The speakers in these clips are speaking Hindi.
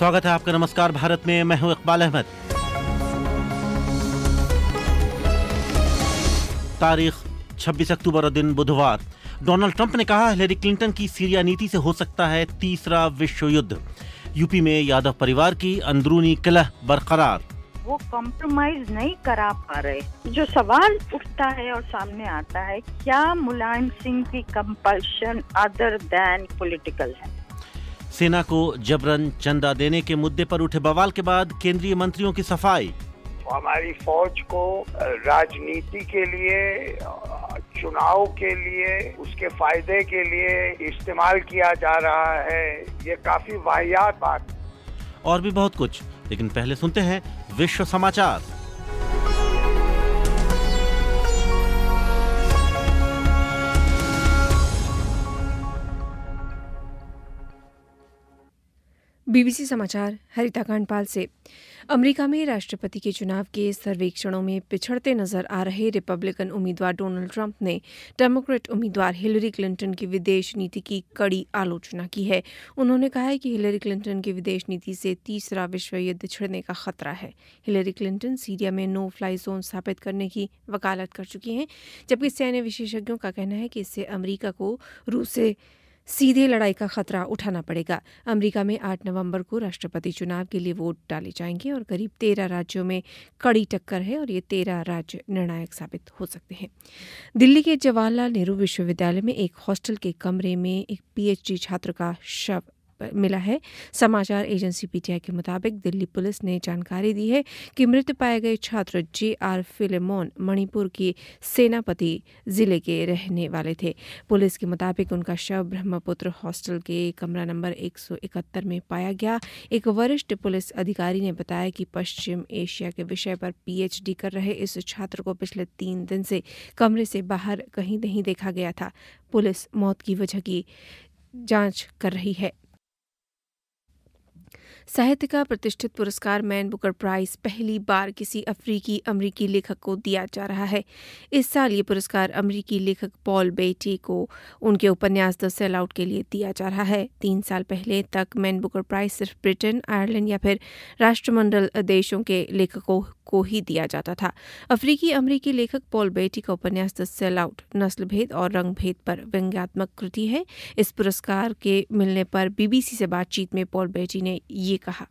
स्वागत है आपका नमस्कार भारत में। मैं हूं इकबाल अहमद। तारीख 26 अक्टूबर और दिन बुधवार। डोनाल्ड ट्रंप ने कहा हिलेरी क्लिंटन की सीरिया नीति से हो सकता है तीसरा विश्व युद्ध। यूपी में यादव परिवार की अंदरूनी कलह बरकरार। वो कॉम्प्रोमाइज नहीं करा पा रहे। जो सवाल उठता है और सामने आता है, क्या मुलायम सिंह की कंपल्शन अदर देन पॉलिटिकल है? सेना को जबरन चंदा देने के मुद्दे पर उठे बवाल के बाद केंद्रीय मंत्रियों की सफाई। हमारी फौज को राजनीति के लिए, चुनाव के लिए, उसके फायदे के लिए इस्तेमाल किया जा रहा है, ये काफी वाहियात बात। और भी बहुत कुछ, लेकिन पहले सुनते हैं विश्व समाचार। बीबीसी समाचार हरिता कांडपाल से। अमेरिका में राष्ट्रपति के चुनाव के सर्वेक्षणों में पिछड़ते नजर आ रहे रिपब्लिकन उम्मीदवार डोनाल्ड ट्रंप ने डेमोक्रेट उम्मीदवार हिलेरी क्लिंटन की विदेश नीति की कड़ी आलोचना की है। उन्होंने कहा है कि हिलेरी क्लिंटन की विदेश नीति से तीसरा विश्व युद्ध छिड़ने का खतरा है। हिलेरी क्लिंटन सीरिया में नो फ्लाई जोन स्थापित करने की वकालत कर चुकी हैं, जबकि सैन्य विशेषज्ञों का कहना है कि इससे अमेरिका को रूस से सीधे लड़ाई का खतरा उठाना पड़ेगा। अमेरिका में 8 नवंबर को राष्ट्रपति चुनाव के लिए वोट डाले जाएंगे और करीब 13 राज्यों में कड़ी टक्कर है और ये 13 राज्य निर्णायक साबित हो सकते हैं। दिल्ली के जवाहरलाल नेहरू विश्वविद्यालय में एक हॉस्टल के कमरे में एक पीएचडी छात्र का शव मिला है। समाचार एजेंसी पीटीआई के मुताबिक दिल्ली पुलिस ने जानकारी दी है कि मृत पाए गए छात्र JR फिलेमोन मणिपुर के सेनापति जिले के रहने वाले थे। पुलिस के मुताबिक उनका शव ब्रह्मपुत्र हॉस्टल के कमरा नंबर 171 में पाया गया। एक वरिष्ठ पुलिस अधिकारी ने बताया कि पश्चिम एशिया के विषय पर PhD कर रहे इस छात्र को पिछले 3 दिन से कमरे से बाहर कहीं नहीं देखा गया था। पुलिस मौत की वजह की जांच कर रही है। साहित्य का प्रतिष्ठित पुरस्कार मैन बुकर प्राइज पहली बार किसी अमरीकी लेखक को दिया जा रहा है। इस साल ये पुरस्कार अमरीकी लेखक पॉल बेटी को उनके उपन्यास द सेल आउट के लिए दिया जा रहा है। 3 साल पहले तक मैन बुकर प्राइज सिर्फ ब्रिटेन, आयरलैंड या फिर राष्ट्रमंडल देशों के लेखकों को ही दिया जाता था। अमरीकी लेखक पॉल बेटी का उपन्यास द सेल आउट नस्ल भेद और रंग भेद पर व्यंग्यात्मक कृति है। इस पुरस्कार के मिलने पर बीबीसी से बातचीत में पॉल बेटी ने ये कहा।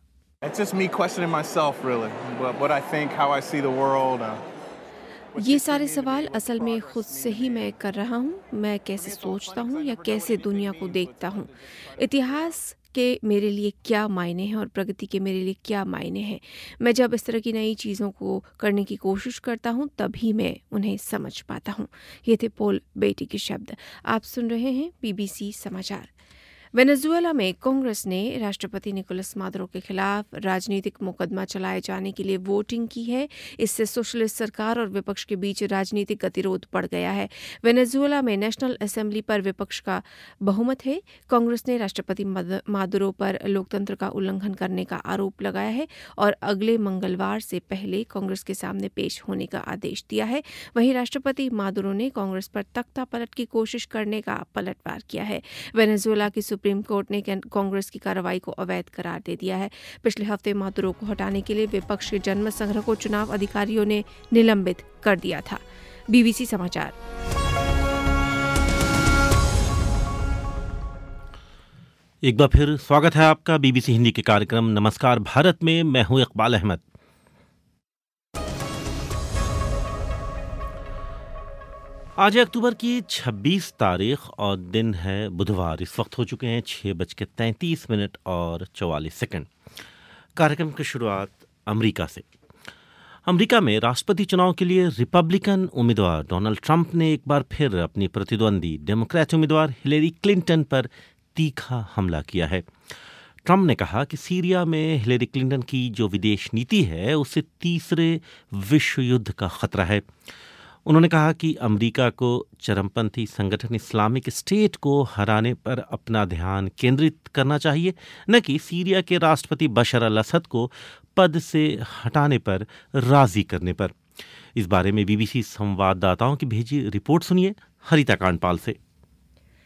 ये सारे सवाल असल में खुद से ही मैं कर रहा हूँ। मैं कैसे सोचता हूँ या कैसे दुनिया को देखता हूँ, इतिहास के मेरे लिए क्या मायने हैं और प्रगति के मेरे लिए क्या मायने हैं। मैं जब इस तरह की नई चीज़ों को करने की कोशिश करता हूँ तभी मैं उन्हें समझ पाता हूँ। ये थे पॉल बेटी के शब्द। आप सुन रहे हैं बीबीसी समाचार। वेनेजुएला में कांग्रेस ने राष्ट्रपति निकोलस मादुरो के खिलाफ राजनीतिक मुकदमा चलाए जाने के लिए वोटिंग की है। इससे सोशलिस्ट सरकार और विपक्ष के बीच राजनीतिक गतिरोध बढ़ गया है। वेनेजुएला में नेशनल असेंबली पर विपक्ष का बहुमत है। कांग्रेस ने राष्ट्रपति मादुरो पर लोकतंत्र का उल्लंघन करने का आरोप लगाया है और अगले मंगलवार से पहले कांग्रेस के सामने पेश होने का आदेश दिया है। वहीं राष्ट्रपति मादुरो ने कांग्रेस पर तख्ता पलट की कोशिश करने का पलटवार किया है। वेनेजुएला की सुप्रीम कोर्ट ने कांग्रेस की कार्रवाई को अवैध करार दे दिया है। पिछले हफ्ते मादुरो को हटाने के लिए विपक्ष के जनमत संग्रह को चुनाव अधिकारियों ने निलंबित कर दिया था। बीबीसी समाचार। एक बार फिर स्वागत है आपका बीबीसी हिंदी के कार्यक्रम नमस्कार भारत में। मैं हूं इकबाल अहमद। आज अक्टूबर की 26 तारीख और दिन है बुधवार। इस वक्त हो चुके हैं 6:33 और 44 सेकंड। कार्यक्रम की शुरुआत अमेरिका से। अमेरिका में राष्ट्रपति चुनाव के लिए रिपब्लिकन उम्मीदवार डोनाल्ड ट्रंप ने एक बार फिर अपनी प्रतिद्वंदी डेमोक्रेट उम्मीदवार हिलेरी क्लिंटन पर तीखा हमला किया है। ट्रंप ने कहा कि सीरिया में हिलेरी क्लिंटन की जो विदेश नीति है उससे तीसरे विश्व युद्ध का खतरा है। उन्होंने कहा कि अमेरिका को चरमपंथी संगठन इस्लामिक स्टेट को हराने पर अपना ध्यान केंद्रित करना चाहिए, न कि सीरिया के राष्ट्रपति बशर अल असद को पद से हटाने पर राजी करने पर। इस बारे में बीबीसी संवाददाताओं की भेजी रिपोर्ट सुनिए हरिता कांडपाल से।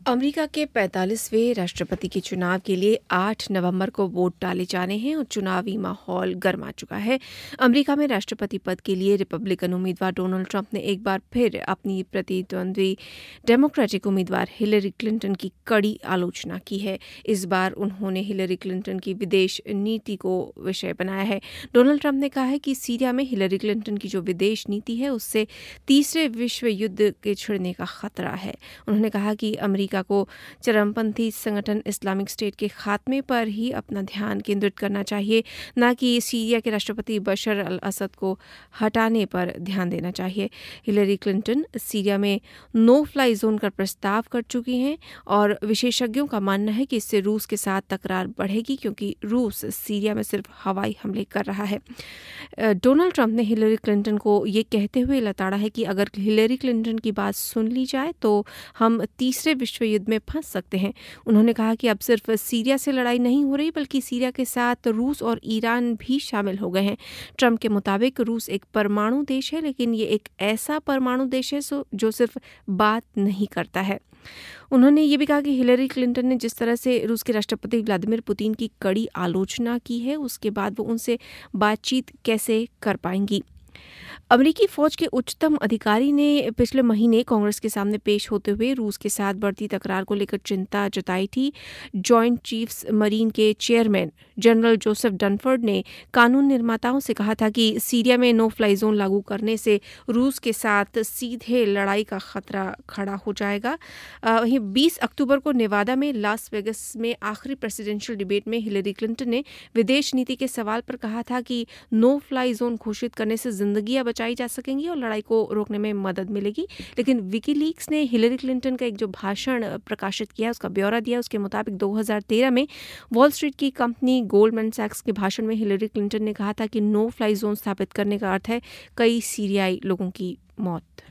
अमेरिका के 45वें राष्ट्रपति के चुनाव के लिए 8 नवंबर को वोट डाले जाने हैं और चुनावी माहौल गर्मा चुका है। अमेरिका में राष्ट्रपति पद के लिए रिपब्लिकन उम्मीदवार डोनाल्ड ट्रंप ने एक बार फिर अपनी प्रतिद्वंद्वी डेमोक्रेटिक उम्मीदवार हिलरी क्लिंटन की कड़ी आलोचना की है। इस बार उन्होंने हिलरी क्लिंटन की विदेश नीति को विषय बनाया है। डोनाल्ड ट्रंप ने कहा है कि सीरिया में हिलरी क्लिंटन की जो विदेश नीति है उससे तीसरे विश्व युद्ध के छिड़ने का खतरा है। उन्होंने कहा कि अमेरिका को चरमपंथी संगठन इस्लामिक स्टेट के खात्मे पर ही अपना ध्यान केंद्रित करना चाहिए, न कि सीरिया के राष्ट्रपति बशर अल असद को हटाने पर ध्यान देना चाहिए। हिलरी क्लिंटन सीरिया में नो फ्लाई जोन का प्रस्ताव कर चुकी हैं और विशेषज्ञों का मानना है कि इससे रूस के साथ तकरार बढ़ेगी, क्योंकि रूस सीरिया में सिर्फ हवाई हमले कर रहा है। डोनाल्ड ट्रंप ने हिलरी क्लिंटन को ये कहते हुए लताड़ा है कि अगर हिलरी क्लिंटन की बात सुन ली जाए तो हम तीसरे विश्व युद्ध में फंस सकते हैं। उन्होंने कहा कि अब सिर्फ सीरिया से लड़ाई नहीं हो रही, बल्कि सीरिया के साथ रूस और ईरान भी शामिल हो गए हैं। ट्रंप के मुताबिक रूस एक परमाणु देश है, लेकिन ये एक ऐसा परमाणु देश है जो सिर्फ बात नहीं करता है। उन्होंने ये भी कहा कि हिलरी क्लिंटन ने जिस तरह से रूस के राष्ट्रपति व्लादिमीर पुतिन की कड़ी आलोचना की है, उसके बाद वो उनसे बातचीत कैसे कर पाएंगी। अमेरिकी फौज के उच्चतम अधिकारी ने पिछले महीने कांग्रेस के सामने पेश होते हुए रूस के साथ बढ़ती तकरार को लेकर चिंता जताई थी। जॉइंट चीफ्स मरीन के चेयरमैन जनरल जोसेफ डनफोर्ड ने कानून निर्माताओं से कहा था कि सीरिया में नो फ्लाई जोन लागू करने से रूस के साथ सीधे लड़ाई का खतरा खड़ा हो जाएगा। वहीं 20 अक्टूबर को नेवादा में लास वेगस में आखिरी प्रेसिडेंशियल डिबेट में हिलरी क्लिंटन ने विदेश नीति के सवाल पर कहा था कि नो फ्लाई जोन घोषित करने से जिंदगियां बचाई जा सकेंगी और लड़ाई को रोकने में मदद मिलेगी। लेकिन विकीलीक्स ने हिलरी क्लिंटन का एक जो भाषण प्रकाशित किया, उसका ब्यौरा दिया। उसके मुताबिक 2013 में वॉल स्ट्रीट की कंपनी गोल्डमैन सैक्स के भाषण में हिलरी क्लिंटन ने कहा था कि नो फ्लाई जोन स्थापित करने का अर्थ है कई सीरियाई लोगों की मौत।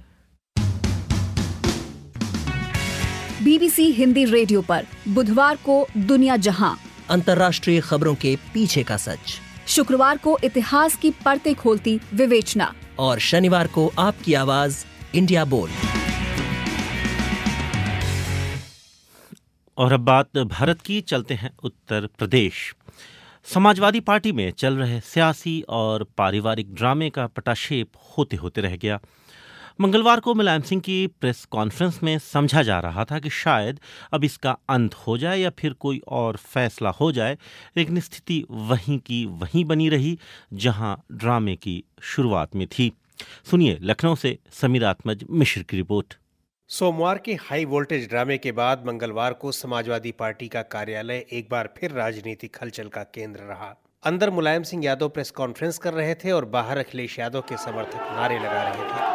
बीबीसी हिंदी रेडियो पर बुधवार को दुनिया जहां, अंतर्राष्ट्रीय खबरों के पीछे का सच, शुक्रवार को इतिहास की परतें खोलती विवेचना और शनिवार को आपकी आवाज इंडिया बोल। और अब बात भारत की, चलते हैं उत्तर प्रदेश। समाजवादी पार्टी में चल रहे सियासी और पारिवारिक ड्रामे का पटाक्षेप होते होते रह गया। मंगलवार को मुलायम सिंह की प्रेस कॉन्फ्रेंस में समझा जा रहा था कि शायद अब इसका अंत हो जाए या फिर कोई और फैसला हो जाए, लेकिन स्थिति वहीं की वहीं बनी रही जहां ड्रामे की शुरुआत में थी। सुनिए लखनऊ से समीर आत्मज मिश्र की रिपोर्ट। सोमवार के हाई वोल्टेज ड्रामे के बाद मंगलवार को समाजवादी पार्टी का कार्यालय एक बार फिर राजनीतिक हलचल का केंद्र रहा। अंदर मुलायम सिंह यादव प्रेस कॉन्फ्रेंस कर रहे थे और बाहर अखिलेश यादव के समर्थक नारे लगा रहे थे।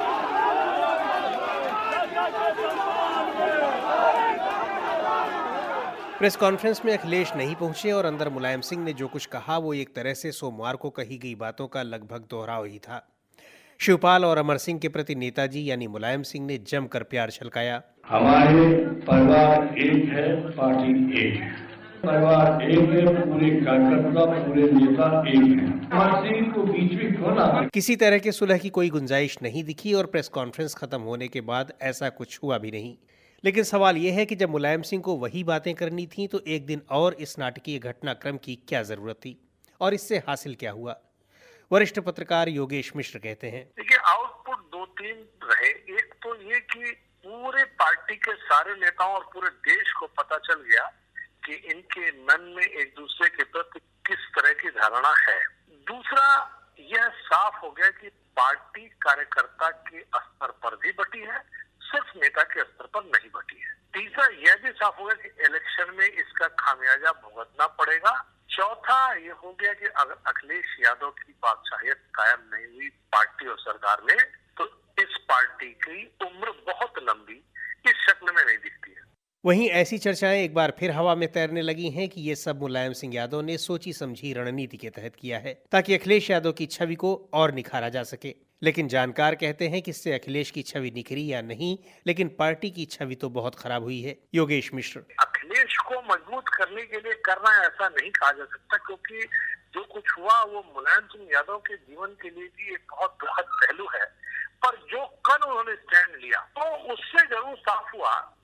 प्रेस कॉन्फ्रेंस में अखिलेश नहीं पहुंचे और अंदर मुलायम सिंह ने जो कुछ कहा वो एक तरह से सोमवार को कही गई बातों का लगभग दोहराव ही था। शिवपाल और अमर सिंह के प्रति नेताजी यानी मुलायम सिंह ने जमकर प्यार छलकाया। हमारे परिवार एक है, पार्टी एक है, परिवार एक है, पूरे कार्यकर्ता पूरे नेता एक है, अमर सिंह को बीच में क्यों ना। किसी तरह के सुलह की कोई गुंजाइश नहीं दिखी और प्रेस कॉन्फ्रेंस खत्म होने के बाद ऐसा कुछ हुआ भी नहीं। लेकिन सवाल यह है कि जब मुलायम सिंह को वही बातें करनी थी तो एक दिन और इस नाटकीय घटनाक्रम की क्या जरूरत थी और इससे हासिल क्या हुआ। वरिष्ठ पत्रकार योगेश मिश्र कहते हैं, देखिए आउटपुट 2-3 रहे। एक तो ये कि पूरे पार्टी के सारे नेताओं और पूरे देश को पता चल गया कि इनके मन में एक दूसरे के प्रति किस तरह की धारणा है। दूसरा यह साफ हो गया कि पार्टी कार्यकर्ता के स्तर पर भी बटी है, सिर्फ नेता के स्तर पर नहीं बटी है। तीसरा यह भी साफ हो गया कि इलेक्शन में इसका खामियाजा भुगतना पड़ेगा। चौथा ये हो गया कि अगर अखिलेश यादव की बादशाहियत कायम नहीं हुई पार्टी और सरकार में, तो इस पार्टी की उम्र बहुत लंबी इस शक्ल में नहीं दिखती है। वहीं ऐसी चर्चाएं एक बार फिर हवा में तैरने लगी हैं कि ये सब मुलायम सिंह यादव ने सोची समझी रणनीति के तहत किया है ताकि अखिलेश यादव की छवि को और निखारा जा सके। लेकिन जानकार कहते हैं कि इससे अखिलेश की छवि निखरी या नहीं, लेकिन पार्टी की छवि तो बहुत खराब हुई है। योगेश मिश्र, अखिलेश को मजबूत करने के लिए करना ऐसा नहीं कहा जा सकता, क्योंकि जो कुछ हुआ वो मुलायम सिंह यादव के जीवन के लिए भी एक बहुत बृहद पहलू है। पर जो कल उन्होंने स्टैंड लिया तो उससे जरूर साफ हुआ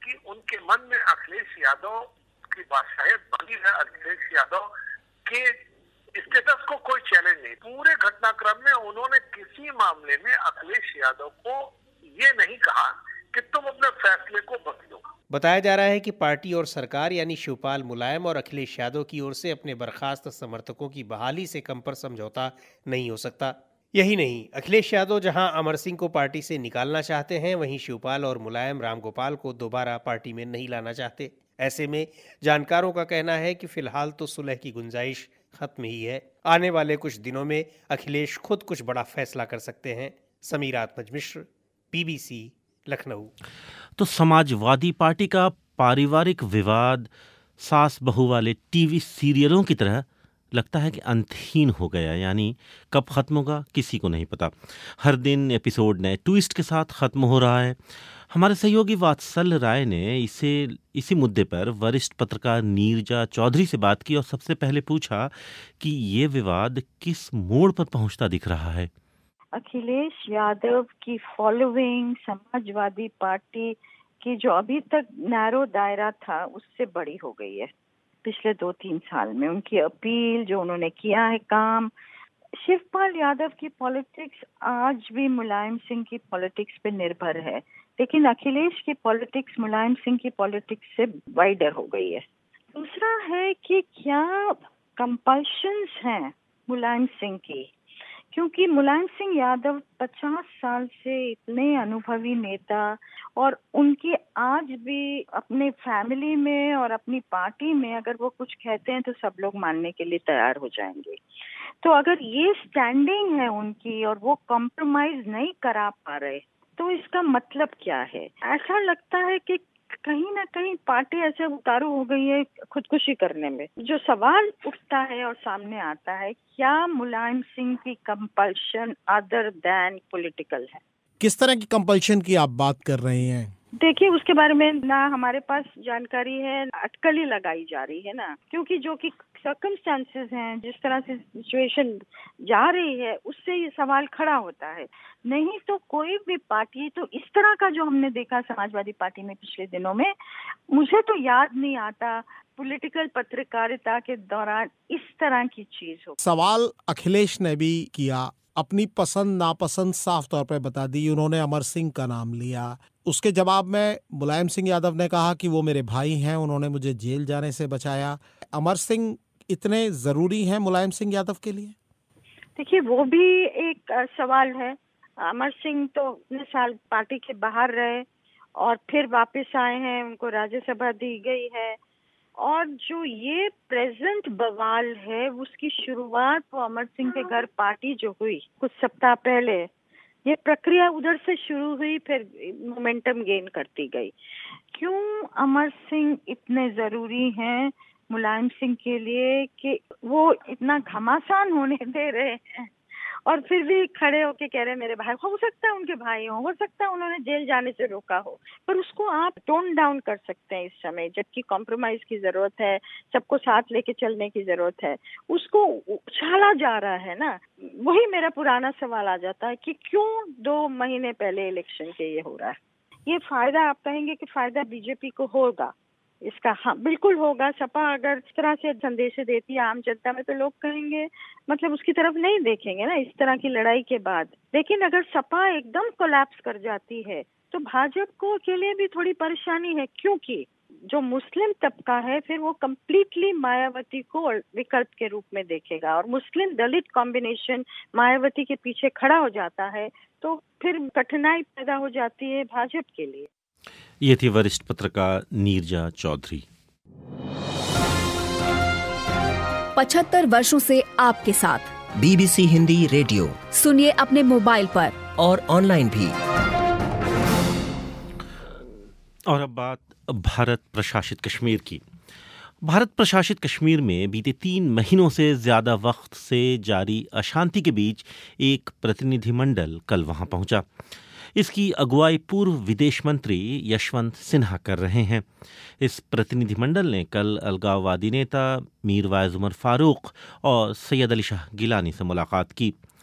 कि उनके मन में अखिलेश यादव की बात शायद बनी है, अखिलेश यादव के स्टेटस को कोई चैलेंज नहीं। पूरे घटनाक्रम में उन्होंने किसी मामले में अखिलेश यादव को ये नहीं कहा कि तुम अपने फैसले को बदलो। बताया जा रहा है कि पार्टी और सरकार यानी शिवपाल मुलायम और अखिलेश यादव की ओर से अपने बर्खास्त समर्थकों की बहाली से कम पर समझौता नहीं हो सकता। यही नहीं, अखिलेश यादव जहां अमर सिंह को पार्टी से निकालना चाहते हैं, वहीं शिवपाल और मुलायम रामगोपाल को दोबारा पार्टी में नहीं लाना चाहते। ऐसे में जानकारों का कहना है कि फिलहाल तो सुलह की गुंजाइश खत्म ही है। आने वाले कुछ दिनों में अखिलेश खुद कुछ बड़ा फैसला कर सकते हैं। समीर आत्मज मिश्र, BBC, लखनऊ। तो समाजवादी पार्टी का पारिवारिक विवाद सास बहू वाले टीवी सीरियलों की तरह लगता है कि अंतहीन हो गया, यानी कब खत्म होगा किसी को नहीं पता। हर दिन एपिसोड नए ट्विस्ट के साथ खत्म हो रहा है। हमारे सहयोगी वात्सल राय ने इसी मुद्दे पर वरिष्ठ पत्रकार नीरजा चौधरी से बात की और सबसे पहले पूछा कि ये विवाद किस मोड़ पर पहुंचता दिख रहा है। अखिलेश यादव की फॉलोइंग समाजवादी पार्टी की जो अभी तक नैरो दायरा था उससे बड़ी हो गई है पिछले 2-3 साल में। उनकी अपील, जो उन्होंने किया है काम, शिवपाल यादव की पॉलिटिक्स आज भी मुलायम सिंह की पॉलिटिक्स पे निर्भर है, लेकिन अखिलेश की पॉलिटिक्स मुलायम सिंह की पॉलिटिक्स से वाइडर हो गई है। दूसरा है कि क्या कंपल्शंस हैं मुलायम सिंह की, क्योंकि मुलायम सिंह यादव 50 साल से इतने अनुभवी नेता, और उनकी आज भी अपने फैमिली में और अपनी पार्टी में अगर वो कुछ कहते हैं तो सब लोग मानने के लिए तैयार हो जाएंगे। तो अगर ये स्टैंडिंग है उनकी और वो कॉम्प्रोमाइज नहीं करा पा रहे तो इसका मतलब क्या है? ऐसा लगता है कि कहीं ना कहीं पार्टी ऐसे उतारू हो गई है खुदकुशी करने में। जो सवाल उठता है और सामने आता है, क्या मुलायम सिंह की कंपल्शन अदर देन पॉलिटिकल है? किस तरह की कंपल्शन की आप बात कर रहे हैं? देखिए, उसके बारे में ना हमारे पास जानकारी है, अटकल ही लगाई जा रही है ना, क्योंकि जो कि सर्कमस्टेंसेस हैं, जिस तरह से सिचुएशन जा रही है, उससे ये सवाल खड़ा होता है। नहीं तो कोई भी पार्टी, तो इस तरह का जो हमने देखा समाजवादी पार्टी में पिछले दिनों में, मुझे तो याद नहीं आता पॉलिटिकल पत्रकारिता के दौरान इस तरह की चीज हो। सवाल अखिलेश ने भी किया, अपनी पसंद नापसंद साफ तौर पर बता दी। उन्होंने अमर सिंह का नाम लिया। उसके जवाब में मुलायम सिंह यादव ने कहा कि वो मेरे भाई हैं, उन्होंने मुझे जेल जाने से बचाया। अमर सिंह इतने जरूरी हैं मुलायम सिंह यादव के लिए? देखिए, वो भी एक सवाल है। अमर सिंह तो इतने साल पार्टी के बाहर रहे और फिर वापस आए हैं, उनको राज्यसभा दी गई है, और जो ये प्रेजेंट बवाल है उसकी शुरुआत वो अमर सिंह के घर पार्टी जो हुई कुछ सप्ताह पहले, ये प्रक्रिया उधर से शुरू हुई, फिर मोमेंटम गेन करती गई। क्यों अमर सिंह इतने जरूरी हैं मुलायम सिंह के लिए कि वो इतना घमासान होने दे रहे हैं और फिर भी खड़े होके कह रहे हैं मेरे भाई? हो सकता है उनके भाई हो सकता है उन्होंने जेल जाने से रोका हो, पर उसको आप टोन डाउन कर सकते हैं इस समय, जबकि कॉम्प्रोमाइज की जरूरत है, सबको साथ लेके चलने की जरूरत है। उसको उछाला जा रहा है ना। वही मेरा पुराना सवाल आ जाता है कि क्यों 2 महीने पहले इलेक्शन के ये हो रहा है। ये फायदा, आप कहेंगे कि फायदा बीजेपी को होगा, इसका हाँ बिल्कुल होगा। सपा अगर इस तरह से संदेश देती है आम जनता में तो लोग कहेंगे, मतलब उसकी तरफ नहीं देखेंगे ना इस तरह की लड़ाई के बाद। लेकिन अगर सपा एकदम कोलैप्स कर जाती है तो भाजपा को के लिए भी थोड़ी परेशानी है, क्योंकि जो मुस्लिम तबका है फिर वो कम्प्लीटली मायावती को विकल्प के रूप में देखेगा, और मुस्लिम दलित कॉम्बिनेशन मायावती के पीछे खड़ा हो जाता है तो फिर कठिनाई पैदा हो जाती है भाजपा के लिए। ये थी वरिष्ठ पत्रकार नीरजा चौधरी। 75 वर्षों से आपके साथ BBC हिंदी रेडियो सुनिए अपने मोबाइल पर और ऑनलाइन भी। और अब बात भारत प्रशासित कश्मीर की। भारत प्रशासित कश्मीर में बीते 3 महीनों से ज्यादा वक्त से जारी अशांति के बीच एक प्रतिनिधिमंडल कल वहां पहुंचा। इसकी अगुवाई पूर्व विदेश मंत्री यशवंत सिन्हा कर रहे हैं। इस प्रतिनिधिमंडल ने कल अलगाववादी नेता मीरवाइज उमर फारूक और सैयद अली शाह गिलानी से मुलाकात की।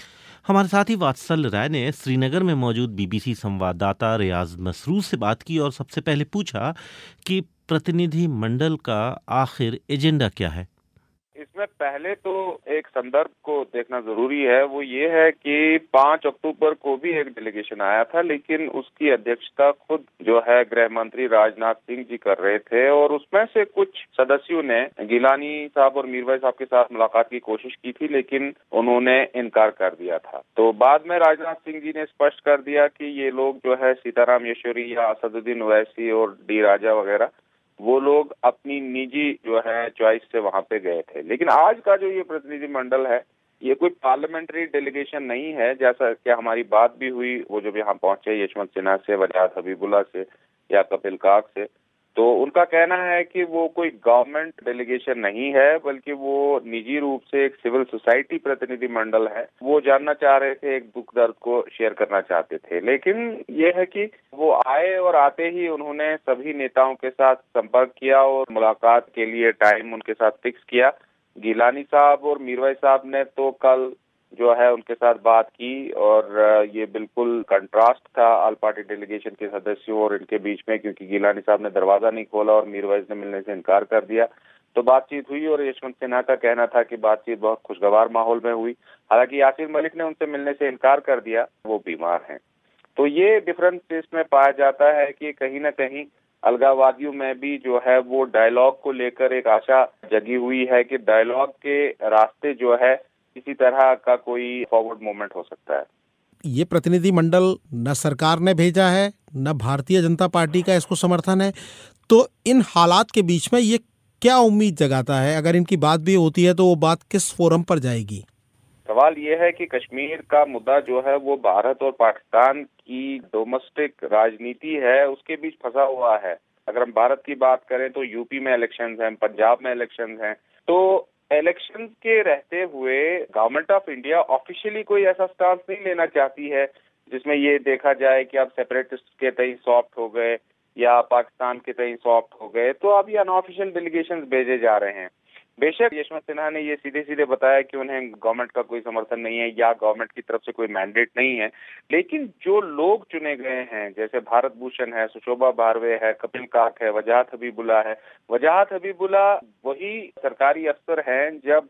हमारे साथ ही वात्सल राय ने श्रीनगर में मौजूद बीबीसी संवाददाता रियाज मसरूर से बात की और सबसे पहले पूछा कि प्रतिनिधि मंडल का आखिर एजेंडा क्या है। इसमें पहले तो एक संदर्भ को देखना जरूरी है, वो ये है कि 5 अक्टूबर को भी एक डेलीगेशन आया था, लेकिन उसकी अध्यक्षता खुद जो है गृह मंत्री राजनाथ सिंह जी कर रहे थे और उसमें से कुछ सदस्यों ने गिलानी साहब और मीरवाइज साहब के साथ मुलाकात की कोशिश की थी, लेकिन उन्होंने इनकार कर दिया था। तो बाद में राजनाथ सिंह जी ने स्पष्ट कर दिया कि ये लोग जो है सीताराम येचुरी या असदुद्दीन ओवैसी और डी राजा वगैरह वो लोग अपनी निजी जो है चॉइस से वहां पे गए थे। लेकिन आज का जो ये प्रतिनिधि मंडल है, ये कोई पार्लियामेंट्री डेलीगेशन नहीं है, जैसा कि हमारी बात भी हुई वो जब यहाँ पहुंचे यशवंत सिन्हा से, वजाहत हबीबुल्ला से या कपिल काक से, तो उनका कहना है कि वो कोई गवर्नमेंट डेलीगेशन नहीं है, बल्कि वो निजी रूप से एक सिविल सोसाइटी प्रतिनिधि मंडल है। वो जानना चाह रहे थे, एक दुख दर्द को शेयर करना चाहते थे। लेकिन ये है कि वो आए और आते ही उन्होंने सभी नेताओं के साथ संपर्क किया और मुलाकात के लिए टाइम उनके साथ फिक्स किया। गिलानी साहब और मीरवाइज साहब ने तो कल जो है उनके साथ बात की और ये बिल्कुल कंट्रास्ट था ऑल पार्टी डेलीगेशन के सदस्यों और इनके बीच में, क्योंकि गिलानी साहब ने दरवाजा नहीं खोला और मीरवाइज ने मिलने से इनकार कर दिया। तो बातचीत हुई और यशवंत सिन्हा का कहना था कि बातचीत बहुत खुशगवार माहौल में हुई। हालांकि यासीर मलिक ने उनसे मिलने से इनकार कर दिया, वो बीमार हैं। तो ये डिफरेंस इसमें पाया जाता है कि कहीं ना कहीं अलगाववादियों में भी जो है वो डायलॉग को लेकर एक आशा जगी हुई है कि डायलॉग के रास्ते जो है किसी तरह का कोई फॉरवर्ड मूवमेंट हो सकता है। ये प्रतिनिधि मंडल न सरकार ने भेजा है, न भारतीय जनता पार्टी का इसको समर्थन है, तो इन हालात के बीच में ये क्या उम्मीद जगाता है? अगर इनकी बात भी होती है तो वो बात किस फोरम पर जाएगी? सवाल ये है कि कश्मीर का मुद्दा जो है वो भारत और पाकिस्तान की डोमेस्टिक राजनीति है, उसके बीच फंसा हुआ है। अगर हम भारत की बात करें तो यूपी में इलेक्शंस हैं, पंजाब में इलेक्शंस हैं। तो इलेक्शन के रहते हुए गवर्नमेंट ऑफ इंडिया ऑफिशियली कोई ऐसा स्टांस नहीं लेना चाहती है जिसमें ये देखा जाए कि अब सेपरेटिस्ट के तई सॉफ्ट हो गए या पाकिस्तान के तई सॉफ्ट हो गए। तो अब ये अनऑफिशियल डेलीगेशंस भेजे जा रहे हैं। बेशक यशवंत सिन्हा ने ये सीधे सीधे बताया कि उन्हें गवर्नमेंट का कोई समर्थन नहीं है या गवर्नमेंट की तरफ से कोई मैंडेट नहीं है, लेकिन जो लोग चुने गए हैं जैसे भारत भूषण है, सुशोभा भार्वे है, कपिल काक है, वजाहत हबीबुल्ला है। वजाहत हबीबुल्ला वही सरकारी अफसर हैं जब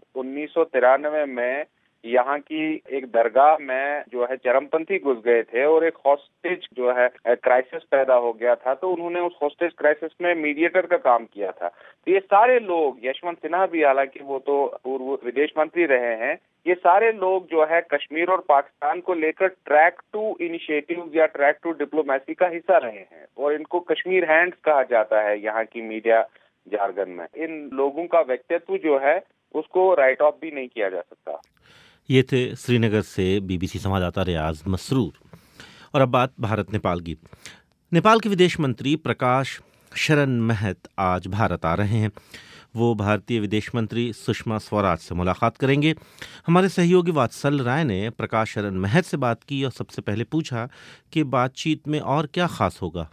1993 में यहाँ की एक दरगाह में जो है चरमपंथी घुस गए थे और एक हॉस्टेज जो है क्राइसिस पैदा हो गया था, तो उन्होंने उस हॉस्टेज क्राइसिस में मीडिएटर का काम किया था। तो ये सारे लोग, यशवंत सिन्हा भी हालांकि वो तो पूर्व विदेश मंत्री रहे हैं, ये सारे लोग जो है कश्मीर और पाकिस्तान को लेकर ट्रैक टू इनिशिएटिव या ट्रैक टू डिप्लोमेसी का हिस्सा रहे हैं और इनको कश्मीर हैंड्स कहा जाता है यहाँ की मीडिया जार्गन में। इन लोगों का व्यक्तित्व जो है उसको राइट ऑफ भी नहीं किया जा सकता। ये थे श्रीनगर से बीबीसी संवाददाता रियाज मसरूर। और अब बात भारत नेपाल की। नेपाल के विदेश मंत्री प्रकाश शरण महत आज भारत आ रहे हैं। वो भारतीय विदेश मंत्री सुषमा स्वराज से मुलाकात करेंगे। हमारे सहयोगी वात्सल राय ने प्रकाश शरण महत से बात की और सबसे पहले पूछा कि बातचीत में और क्या खास होगा।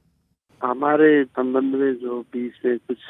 हमारे संबंध में जो बीच में कुछ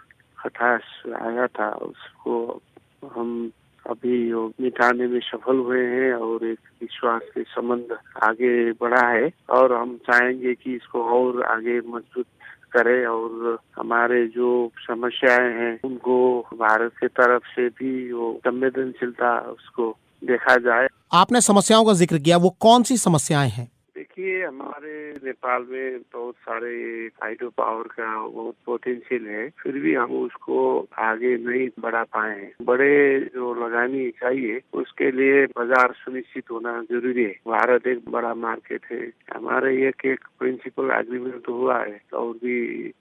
खटास आया था उसको हम अभी मिटाने में सफल हुए हैं और एक विश्वास के संबंध आगे बढ़ा है और हम चाहेंगे कि इसको और आगे मजबूत करें और हमारे जो समस्याएं हैं उनको भारत की तरफ से भी वो संवेदनशीलता उसको देखा जाए। आपने समस्याओं का जिक्र किया, वो कौन सी समस्याएं हैं? देखिए, हमारे नेपाल में बहुत सारे हाइड्रो पावर का बहुत पोटेंशियल है, फिर भी हम उसको आगे नहीं बढ़ा पाए हैं। बड़े जो लगानी चाहिए उसके लिए बाजार सुनिश्चित होना जरूरी है। भारत एक बड़ा मार्केट है। हमारे एक प्रिंसिपल एग्रीमेंट तो हुआ है और भी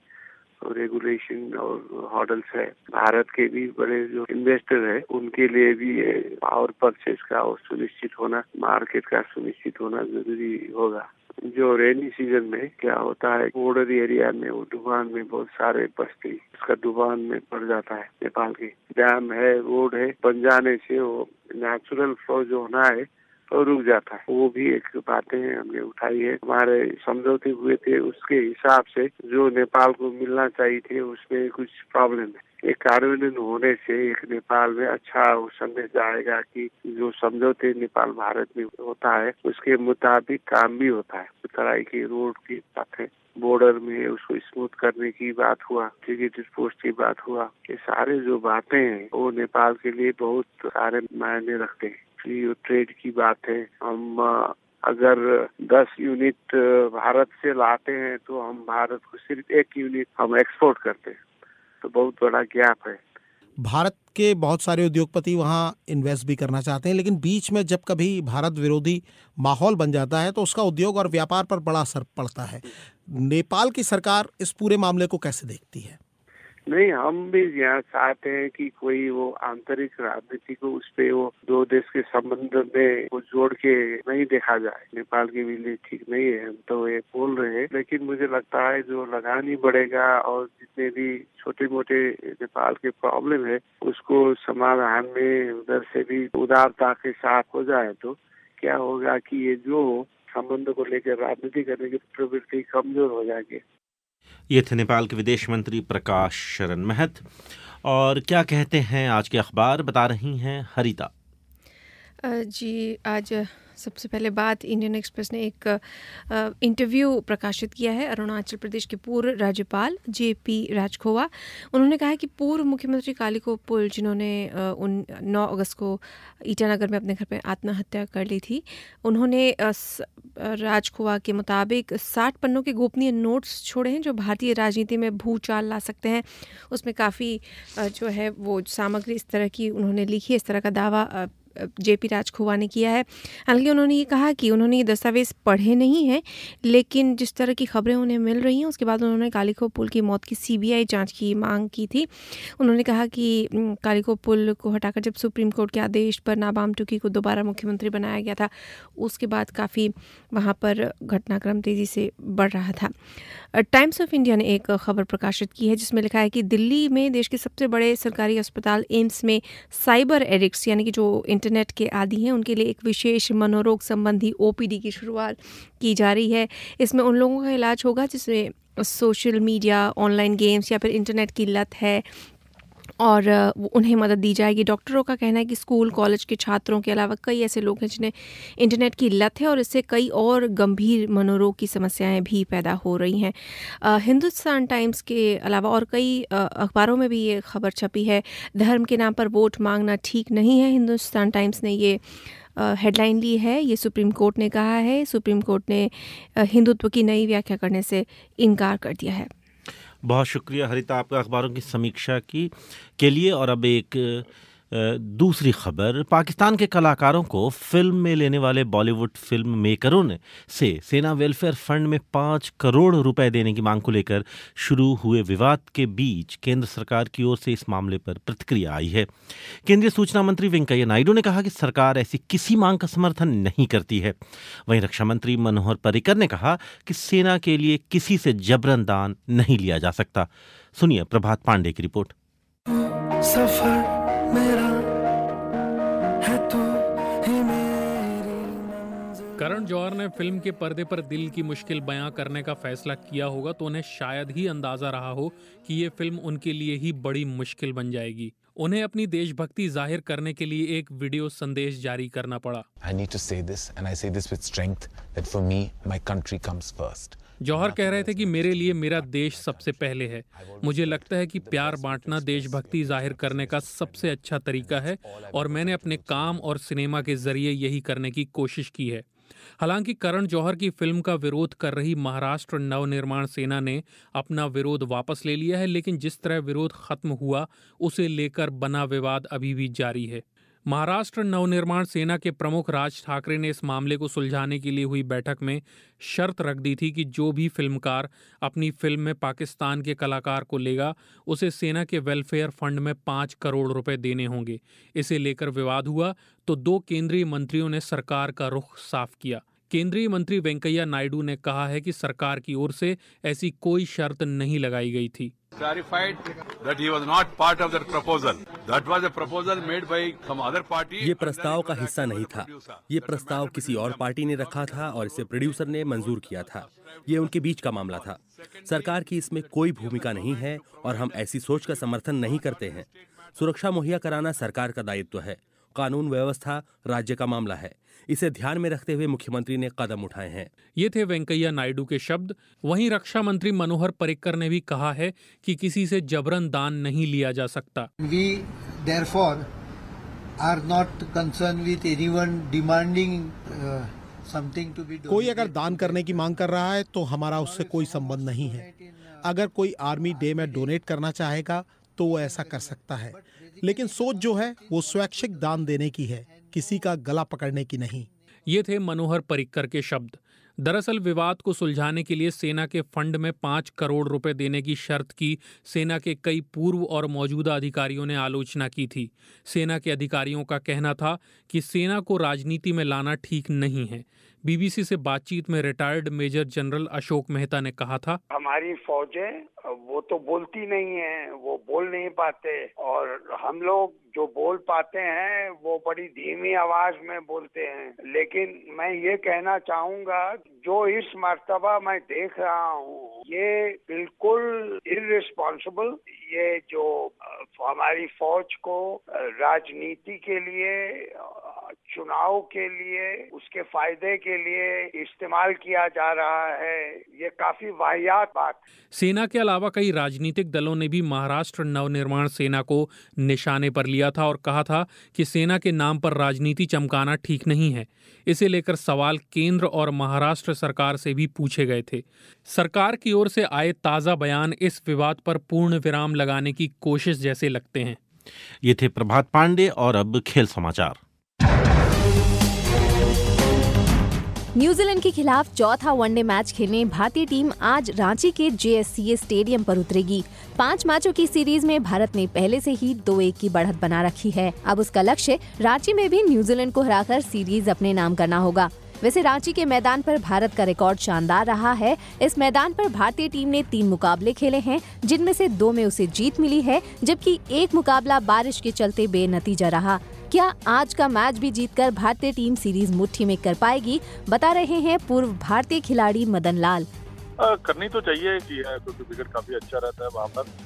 रेगुलेशन और हॉर्डल्स है। भारत के भी बड़े जो इन्वेस्टर है उनके लिए भी पावर परचेज का और सुनिश्चित होना, मार्केट का सुनिश्चित होना जरूरी होगा। जो रेनी सीजन में क्या होता है, बॉर्डर एरिया में वो डुबान में बहुत सारे बस्ती उसका डुबान में पड़ जाता है। नेपाल के डैम है, रोड है, बन जाने से वो नेचुरल फ्लो जो होना है तो रुक जाता है। वो भी एक बातें हमने उठाई है। हमारे समझौते हुए थे उसके हिसाब से जो नेपाल को मिलना चाहिए थे उसमें कुछ प्रॉब्लम है। एक कार्यान्वयन होने से एक नेपाल में अच्छा संदेश जाएगा कि जो समझौते नेपाल भारत में होता है उसके मुताबिक काम भी होता है। तराई की रोड की बात है, बॉर्डर में उसको स्मूथ करने की बात हुआ, टिकट पोस्ट की बात हुआ, ये सारे जो बातें हैं वो नेपाल के लिए बहुत सारे मायने रखते हैं। फ्री ट्रेड की बात है, हम अगर 10 यूनिट भारत से लाते हैं तो हम भारत को सिर्फ 1 यूनिट हम एक्सपोर्ट करते हैं, तो बहुत बड़ा गैप है। भारत के बहुत सारे उद्योगपति वहाँ इन्वेस्ट भी करना चाहते हैं, लेकिन बीच में जब कभी भारत विरोधी माहौल बन जाता है तो उसका उद्योग और व्यापार पर बड़ा असर पड़ता है। नेपाल की सरकार इस पूरे मामले को कैसे देखती है? नहीं, हम भी यहाँ चाहते हैं कि कोई वो आंतरिक राजनीति को उस पे वो दो देश के संबंध में वो जोड़ के नहीं देखा जाए। नेपाल के लिए ठीक नहीं है, हम तो ये बोल रहे हैं, लेकिन मुझे लगता है जो लगान ही बढ़ेगा और जितने भी छोटे मोटे नेपाल के प्रॉब्लम है उसको समाधान में उधर से भी उदारता के साथ हो जाए तो क्या होगा कि ये जो संबंध को लेकर राजनीति करने की प्रवृत्ति कमजोर हो जाएगी। ये थे नेपाल के विदेश मंत्री प्रकाश शरण महत। और क्या कहते हैं आज के अखबार, बता रही हैं हरिता। जी, आज सबसे पहले बात इंडियन एक्सप्रेस ने एक इंटरव्यू प्रकाशित किया है अरुणाचल प्रदेश के पूर्व राज्यपाल जेपी राजखोवा। उन्होंने कहा है कि पूर्व मुख्यमंत्री कालिको पुल जिन्होंने 9 अगस्त को ईटानगर में अपने घर पर आत्महत्या कर ली थी, उन्होंने राजखोवा के मुताबिक 60 पन्नों के गोपनीय नोट्स छोड़े हैं जो भारतीय राजनीति में भूचाल ला सकते हैं। उसमें काफ़ी जो है वो सामग्री इस तरह की उन्होंने लिखी है, इस तरह का दावा जेपी राजखोवा ने किया है। हालांकि उन्होंने ये कहा कि उन्होंने ये दस्तावेज पढ़े नहीं हैं, लेकिन जिस तरह की खबरें उन्हें मिल रही हैं उसके बाद उन्होंने कालिको पुल की मौत की सीबीआई जांच की मांग की थी। उन्होंने कहा कि कालिको पुल को हटाकर जब सुप्रीम कोर्ट के आदेश पर नाबाम टुकी को दोबारा मुख्यमंत्री बनाया गया था, उसके बाद काफ़ी वहाँ पर घटनाक्रम तेज़ी से बढ़ रहा था। टाइम्स ऑफ इंडिया ने एक खबर प्रकाशित की है जिसमें लिखा है कि दिल्ली में देश के सबसे बड़े सरकारी अस्पताल एम्स में साइबर एडिक्ट्स यानी कि जो इंटरनेट के आदी हैं उनके लिए एक विशेष मनोरोग संबंधी ओपीडी की शुरुआत की जा रही है। इसमें उन लोगों का इलाज होगा जिसमें सोशल मीडिया, ऑनलाइन गेम्स या फिर इंटरनेट की लत है और उन्हें मदद दी जाएगी। डॉक्टरों का कहना है कि स्कूल कॉलेज के छात्रों के अलावा कई ऐसे लोग हैं जिन्हें इंटरनेट की लत है और इससे कई और गंभीर मनोरोग की समस्याएं भी पैदा हो रही हैं। हिंदुस्तान टाइम्स के अलावा और कई अखबारों में भी ये खबर छपी है। धर्म के नाम पर वोट मांगना ठीक नहीं है, हिंदुस्तान टाइम्स ने ये हेडलाइन ली है। ये सुप्रीम कोर्ट ने कहा है। सुप्रीम कोर्ट ने हिंदुत्व की नई व्याख्या करने से इनकार कर दिया है। बहुत शुक्रिया हरिता आपका अखबारों की समीक्षा के लिए। और अब एक दूसरी खबर, पाकिस्तान के कलाकारों को फिल्म में लेने वाले बॉलीवुड फिल्म मेकरों ने से सेना वेलफेयर फंड में 5 करोड़ रुपए देने की मांग को लेकर शुरू हुए विवाद के बीच केंद्र सरकार की ओर से इस मामले पर प्रतिक्रिया आई है। केंद्रीय सूचना मंत्री वेंकैया नायडू ने कहा कि सरकार ऐसी किसी मांग का समर्थन नहीं करती है। वहीं रक्षा मंत्री मनोहर पर्रिकर ने कहा कि सेना के लिए किसी से जबरन दान नहीं लिया जा सकता। सुनिए प्रभात पांडे की रिपोर्ट। सफर मेरा है तू ही करण जौहर ने फिल्म के पर्दे पर दिल की मुश्किल बयां करने का फैसला किया होगा तो उन्हें शायद ही अंदाजा रहा हो कि ये फिल्म उनके लिए ही बड़ी मुश्किल बन जाएगी। उन्हें अपनी देशभक्ति जाहिर करने के लिए एक वीडियो संदेश जारी करना पड़ा। I need to say this and I say this with strength that for me my country comes first. जौहर कह रहे थे कि मेरे लिए मेरा देश सबसे पहले है। मुझे लगता है कि प्यार बांटना देशभक्ति जाहिर करने का सबसे अच्छा तरीका है और मैंने अपने काम और सिनेमा के जरिए यही करने की कोशिश की है। हालांकि करण जौहर की फिल्म का विरोध कर रही महाराष्ट्र नवनिर्माण सेना ने अपना विरोध वापस ले लिया है, लेकिन जिस तरह विरोध खत्म हुआ उसे लेकर बना विवाद अभी भी जारी है। महाराष्ट्र नवनिर्माण सेना के प्रमुख राज ठाकरे ने इस मामले को सुलझाने के लिए हुई बैठक में शर्त रख दी थी कि जो भी फिल्मकार अपनी फिल्म में पाकिस्तान के कलाकार को लेगा उसे सेना के वेलफेयर फंड में 5 करोड़ रुपए देने होंगे। इसे लेकर विवाद हुआ तो 2 केंद्रीय मंत्रियों ने सरकार का रुख साफ किया। केंद्रीय मंत्री वेंकैया नायडू ने कहा है कि सरकार की ओर से ऐसी कोई शर्त नहीं लगाई गई थी। Clarified that he was not part of that proposal. That was a proposal made by some other party. ये प्रस्ताव का हिस्सा नहीं था। ये प्रस्ताव किसी और पार्टी ने रखा था और इसे प्रोड्यूसर ने मंजूर किया था। ये उनके बीच का मामला था। सरकार की इसमें कोई भूमिका नहीं है और हम ऐसी सोच का समर्थन नहीं करते हैं। सुरक्षा मुहैया कराना सरकार का दायित्व है। कानून व्यवस्था राज्य का मामला है। इसे ध्यान में रखते हुए मुख्यमंत्री ने कदम उठाए हैं। ये थे वेंकैया नायडू के शब्द। वहीं रक्षा मंत्री मनोहर पर्रिकर ने भी कहा है कि किसी से जबरन दान नहीं लिया जा सकता। We therefore are not concerned with anyone demanding something to be done. कोई अगर दान करने की मांग कर रहा है तो हमारा उससे कोई संबंध नहीं है। अगर कोई आर्मी डे में डोनेट करना चाहेगा तो वो ऐसा कर सकता है, लेकिन सोच जो है वो स्वैच्छिक दान देने की है, किसी का गला पकड़ने की नहीं। ये थे मनोहर पर्रिकर के शब्द। दरअसल विवाद को सुलझाने के लिए सेना के फंड में 5 करोड़ रुपए देने की शर्त की सेना के कई पूर्व और मौजूदा अधिकारियों ने आलोचना की थी। सेना के अधिकारियों का कहना था कि सेना को राजनीति में लाना ठीक नहीं है। बीबीसी से बातचीत में retired major general Ashok Mehta ने कहा था, हमारी फौजें वो तो बोलती नहीं है, वो बोल नहीं पाते, और हम लोग जो बोल पाते हैं वो बड़ी धीमी आवाज में बोलते हैं। लेकिन मैं ये कहना चाहूंगा, जो इस मर्तबा मैं देख रहा हूँ ये बिल्कुल इररिस्पॉन्सिबल, ये जो हमारी फौज को राजनीति के लिए, चुनाव के लिए, उसके फायदे के लिए इस्तेमाल किया जा रहा है, ये काफी वाहियात बात। सेना के अलावा कई राजनीतिक दलों ने भी महाराष्ट्र नवनिर्माण सेना को निशाने पर लिया था और कहा था कि सेना के नाम पर राजनीति चमकाना ठीक नहीं है। इसे लेकर सवाल केंद्र और महाराष्ट्र सरकार से भी पूछे गए थे। सरकार की ओर से आए ताज़ा बयान इस विवाद पर पूर्ण विराम लगाने की कोशिश जैसे लगते हैं। ये थे प्रभात पांडे और अब खेल समाचार। न्यूजीलैंड के खिलाफ चौथा वनडे मैच खेलने भारतीय टीम आज रांची के JSCA स्टेडियम पर उतरेगी। 5 मैचों की सीरीज में भारत ने पहले से ही 2-1 की बढ़त बना रखी है। अब उसका लक्ष्य रांची में भी न्यूजीलैंड को हराकर सीरीज अपने नाम करना होगा। वैसे रांची के मैदान पर भारत का रिकॉर्ड शानदार रहा है। इस मैदान पर भारतीय टीम ने 3 मुकाबले खेले हैं, जिनमें से 2 में उसे जीत मिली है, जबकि 1 मुकाबला बारिश के चलते बेनतीजा रहा। क्या आज का मैच भी जीतकर भारतीय टीम सीरीज मुट्ठी में कर पाएगी, बता रहे हैं पूर्व भारतीय खिलाड़ी मदन लाल। करनी तो चाहिए कि क्योंकि विकेट काफी अच्छा रहता है वहाँ पर,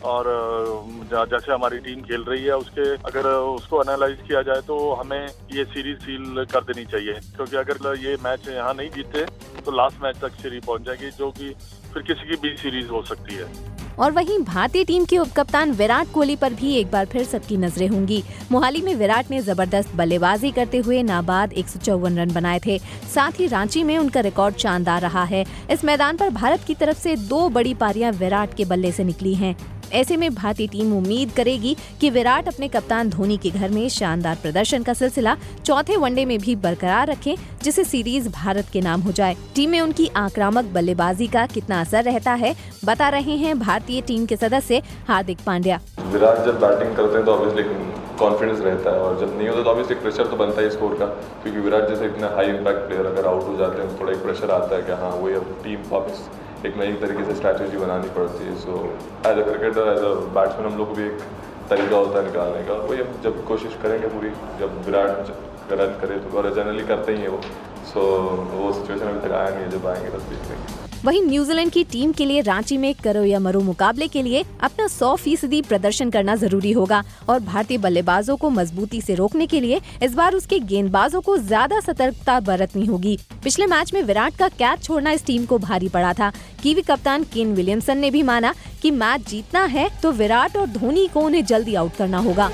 और जैसे हमारी टीम खेल रही है उसके अगर उसको एनालाइज किया जाए तो हमें ये सीरीज सील कर देनी चाहिए, क्योंकि अगर ये मैच यहाँ नहीं जीते तो लास्ट मैच तक सीरीज पहुँच जाएगी, जो कि फिर किसी की भी सीरीज हो सकती है। और वहीं भारतीय टीम के उपकप्तान विराट कोहली पर भी एक बार फिर सबकी नजरें होंगी। मोहाली में विराट ने जबरदस्त बल्लेबाजी करते हुए नाबाद 154 रन बनाए थे। साथ ही रांची में उनका रिकॉर्ड शानदार रहा है। इस मैदान पर भारत की तरफ से 2 बड़ी पारियां विराट के बल्ले से निकली हैं। ऐसे में भारतीय टीम उम्मीद करेगी कि विराट अपने कप्तान धोनी के घर में शानदार प्रदर्शन का सिलसिला चौथे वनडे में भी बरकरार रखें, जिससे सीरीज भारत के नाम हो जाए। टीम में उनकी आक्रामक बल्लेबाजी का कितना असर रहता है, बता रहे हैं भारतीय टीम के सदस्य हार्दिक पांड्या। विराट जब बैटिंग करते हैं तो ऑब्वियसली कॉन्फिडेंस रहता है, और जब नहीं होता तो ऑब्वियसली प्रेशर तो बनता है स्कोर का, क्योंकि विराट जैसे इतना हाई इम्पैक्ट प्लेयर अगर आउट हो जाते हैं तो थोड़ा एक प्रेशर आता है कि हाँ वही अब टीम वापस एक नई तरीके से स्ट्रैटेजी बनानी पड़ती है। So as a cricketer, as a batsman हम लोग को भी एक तरीका होता है निकालने का, वही हम जब कोशिश करेंगे पूरी, जब विराट रन करे तो, और जनरली करते ही है वो, सो वो सिचुएशन अभी तक आया नहीं है, जब आएंगे तब देखेंगे। वहीं न्यूजीलैंड की टीम के लिए रांची में करो या मरो मुकाबले के लिए अपना 100% प्रदर्शन करना जरूरी होगा, और भारतीय बल्लेबाजों को मजबूती से रोकने के लिए इस बार उसके गेंदबाजों को ज्यादा सतर्कता बरतनी होगी। पिछले मैच में विराट का कैच छोड़ना इस टीम को भारी पड़ा था। कीवी कप्तान केन विलियमसन ने भी माना कि मैच जीतना है तो विराट और धोनी को उन्हें जल्दी आउट करना होगा।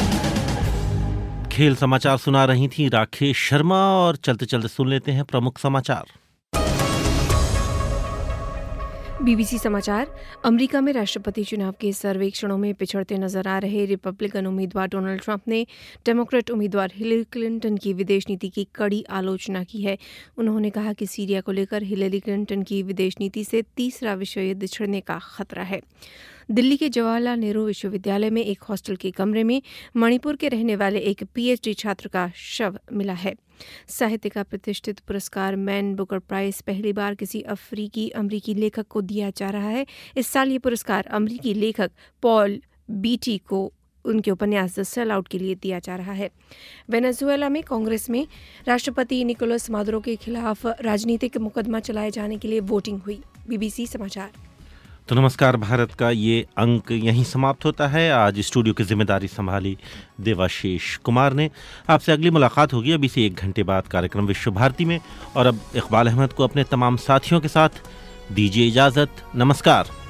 खेल समाचार सुना रही थी राकेश शर्मा, और चलते चलते सुन लेते हैं प्रमुख समाचार। बीबीसी समाचार। अमेरिका में राष्ट्रपति चुनाव के सर्वेक्षणों में पिछड़ते नजर आ रहे रिपब्लिकन उम्मीदवार डोनाल्ड ट्रंप ने डेमोक्रेट उम्मीदवार हिलरी क्लिंटन की विदेश नीति की कड़ी आलोचना की है। उन्होंने कहा कि सीरिया को लेकर हिलरी क्लिंटन की विदेश नीति से तीसरा विश्व युद्ध छिड़ने का खतरा है। दिल्ली के जवाहरलाल नेहरू विश्वविद्यालय में एक हॉस्टल के कमरे में मणिपुर के रहने वाले एक पीएचडी छात्र का शव मिला है। साहित्य का प्रतिष्ठित पुरस्कार मैन बुकर प्राइज पहली बार किसी अमरीकी लेखक को दिया जा रहा है। इस साल ये पुरस्कार अमरीकी लेखक पॉल बीटी को उनके उपन्यास द सेल आउट के लिए दिया जा रहा है। वेनेजुएला में कांग्रेस में राष्ट्रपति निकोलस मादुरो के खिलाफ राजनीतिक मुकदमा चलाए जाने के लिए वोटिंग हुई। बीबीसी समाचार। तो नमस्कार भारत का ये अंक यहीं समाप्त होता है। आज स्टूडियो की जिम्मेदारी संभाली देवाशीष कुमार ने। आपसे अगली मुलाकात होगी अभी से 1 घंटे बाद कार्यक्रम विश्व भारती में। और अब इकबाल अहमद को अपने तमाम साथियों के साथ दीजिए इजाज़त। नमस्कार।